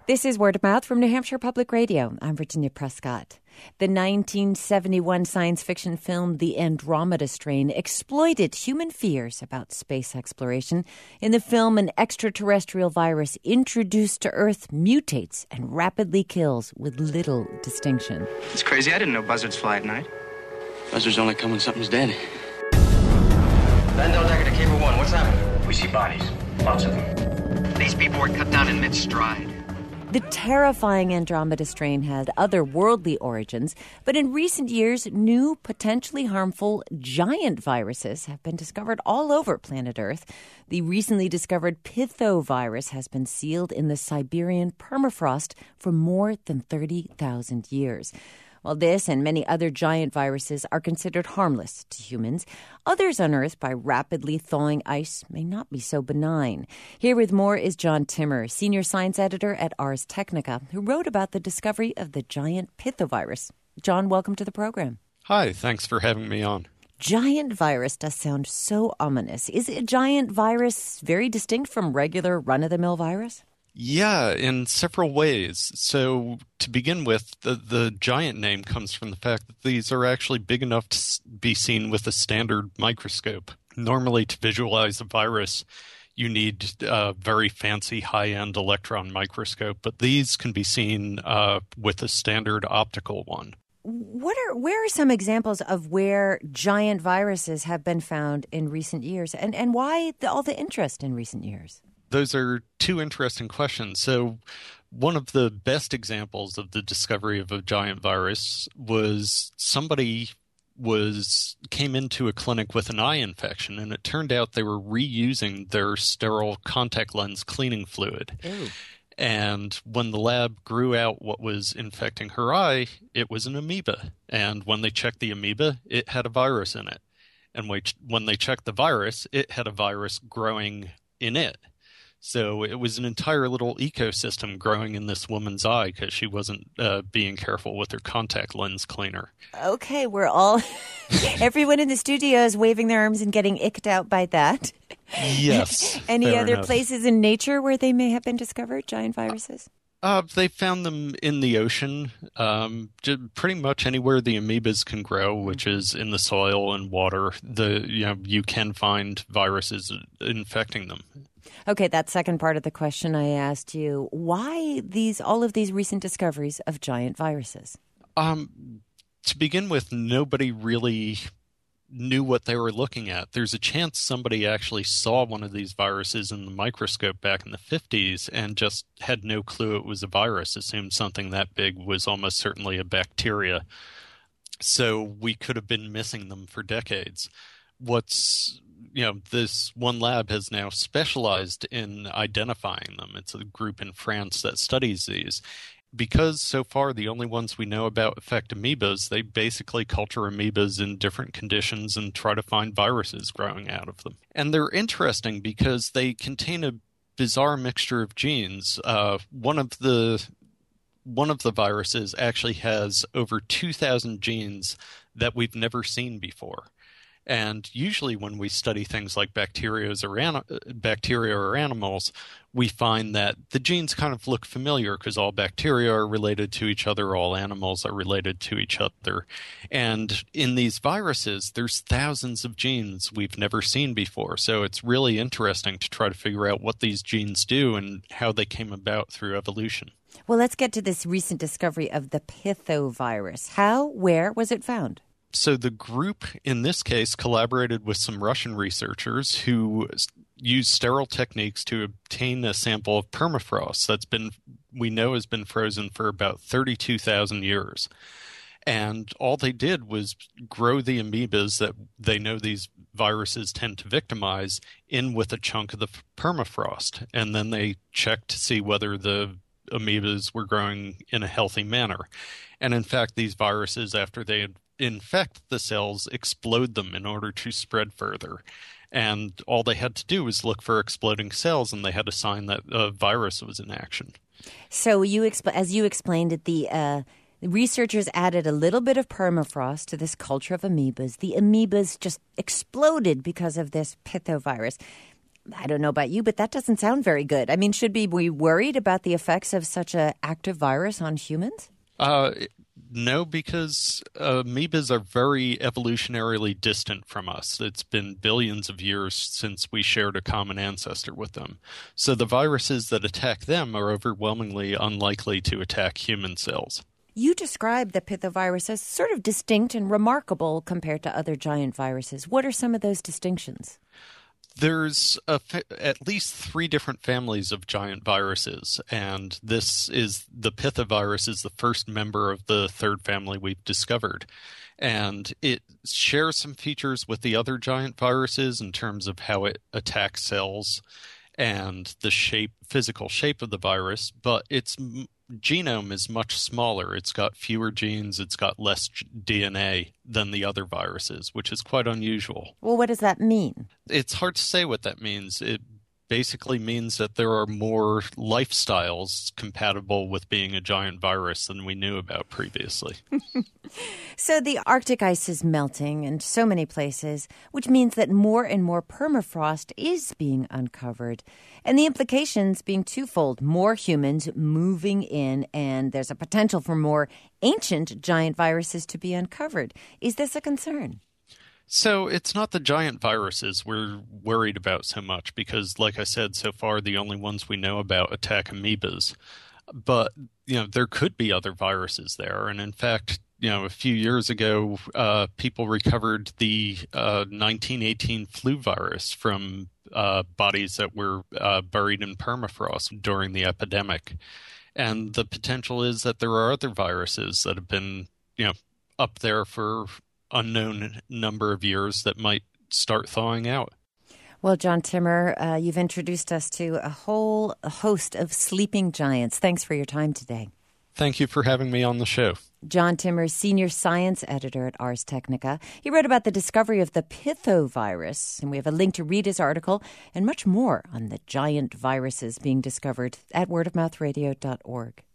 This is Word of Mouth from New Hampshire Public Radio. I'm Virginia Prescott. The 1971 science fiction film The Andromeda Strain exploited human fears about space exploration. In the film, an extraterrestrial virus introduced to Earth mutates and rapidly kills with little distinction. It's crazy. I didn't know buzzards fly at night. Buzzards only come when something's dead. Vandal Decker to Cable 1, what's happening? We see bodies. Lots of them. These people were cut down in mid-stride. The terrifying Andromeda strain had otherworldly origins, but in recent years, new, potentially harmful giant viruses have been discovered all over planet Earth. The recently discovered Pythovirus has been sealed in the Siberian permafrost for more than 30,000 years. While this and many other giant viruses are considered harmless to humans, others unearthed by rapidly thawing ice may not be so benign. Here with more is John Timmer, senior science editor at Ars Technica, who wrote about the discovery of the giant Pythovirus. John, welcome to the program. Hi, thanks for having me on. Giant virus does sound so ominous. Is a giant virus very distinct from regular run-of-the-mill virus? Yeah, in several ways. So to begin with, the giant name comes from the fact that these are actually big enough to be seen with a standard microscope. Normally, to visualize a virus, you need a very fancy high-end electron microscope, but these can be seen with a standard optical one. Where are some examples of where giant viruses have been found in recent years, and why all the interest in recent years? Those are two interesting questions. So one of the best examples of the discovery of a giant virus was somebody came into a clinic with an eye infection, and it turned out they were reusing their sterile contact lens cleaning fluid. Ew. And when the lab grew out what was infecting her eye, it was an amoeba. And when they checked the amoeba, it had a virus in it. And when they checked the virus, it had a virus growing in it. So it was an entire little ecosystem growing in this woman's eye because she wasn't being careful with her contact lens cleaner. Okay, everyone in the studio is waving their arms and getting icked out by that. Yes. Any other enough. Places in nature where they may have been discovered, giant viruses? They found them in the ocean, pretty much anywhere the amoebas can grow, which is in the soil and water. You can find viruses infecting them. Okay, that second part of the question I asked you, why all of these recent discoveries of giant viruses? To begin with, nobody really knew what they were looking at. There's a chance somebody actually saw one of these viruses in the microscope back in the 50s and just had no clue it was a virus, assumed something that big was almost certainly a bacteria. So we could have been missing them for decades. This one lab has now specialized in identifying them. It's a group in France that studies these. Because so far the only ones we know about affect amoebas, they basically culture amoebas in different conditions and try to find viruses growing out of them. And they're interesting because they contain a bizarre mixture of genes. One of the viruses actually has over 2,000 genes that we've never seen before. And usually when we study things like bacteria or animals, we find that the genes kind of look familiar because all bacteria are related to each other, all animals are related to each other. And in these viruses, there's thousands of genes we've never seen before. So it's really interesting to try to figure out what these genes do and how they came about through evolution. Well, let's get to this recent discovery of the Pythovirus. Where was it found? So the group in this case collaborated with some Russian researchers who used sterile techniques to obtain a sample of permafrost we know has been frozen for about 32,000 years. And all they did was grow the amoebas that they know these viruses tend to victimize in with a chunk of the permafrost. And then they checked to see whether the amoebas were growing in a healthy manner. And in fact, these viruses, after they had infect the cells, explode them in order to spread further. And all they had to do was look for exploding cells, and they had a sign that a virus was in action. So as you explained it, the researchers added a little bit of permafrost to this culture of amoebas. The amoebas just exploded because of this Pythovirus. I don't know about you, but that doesn't sound very good. I mean, should we be worried about the effects of such an active virus on humans? No, because amoebas are very evolutionarily distant from us. It's been billions of years since we shared a common ancestor with them. So the viruses that attack them are overwhelmingly unlikely to attack human cells. You describe the pithovirus as sort of distinct and remarkable compared to other giant viruses. What are some of those distinctions? There's at least 3 different families of giant viruses, and the pithovirus is the first member of the 3rd family we've discovered. And it shares some features with the other giant viruses in terms of how it attacks cells and the physical shape of the virus, but its genome is much smaller. It's got fewer genes, it's got less DNA than the other viruses, which is quite unusual. Well, what does that mean? It's hard to say what that means. It basically means that there are more lifestyles compatible with being a giant virus than we knew about previously. So the Arctic ice is melting in so many places, which means that more and more permafrost is being uncovered. And the implications being twofold: more humans moving in, and there's a potential for more ancient giant viruses to be uncovered. Is this a concern? So it's not the giant viruses we're worried about so much because, like I said, so far the only ones we know about attack amoebas. But, there could be other viruses there. And in fact, a few years ago, people recovered the 1918 flu virus from bodies that were buried in permafrost during the epidemic. And the potential is that there are other viruses that have been, up there for unknown number of years that might start thawing out. Well, John Timmer, you've introduced us to a whole host of sleeping giants. Thanks for your time today. Thank you for having me on the show. John Timmer, senior science editor at Ars Technica. He wrote about the discovery of the pithovirus, and we have a link to read his article and much more on the giant viruses being discovered at wordofmouthradio.org.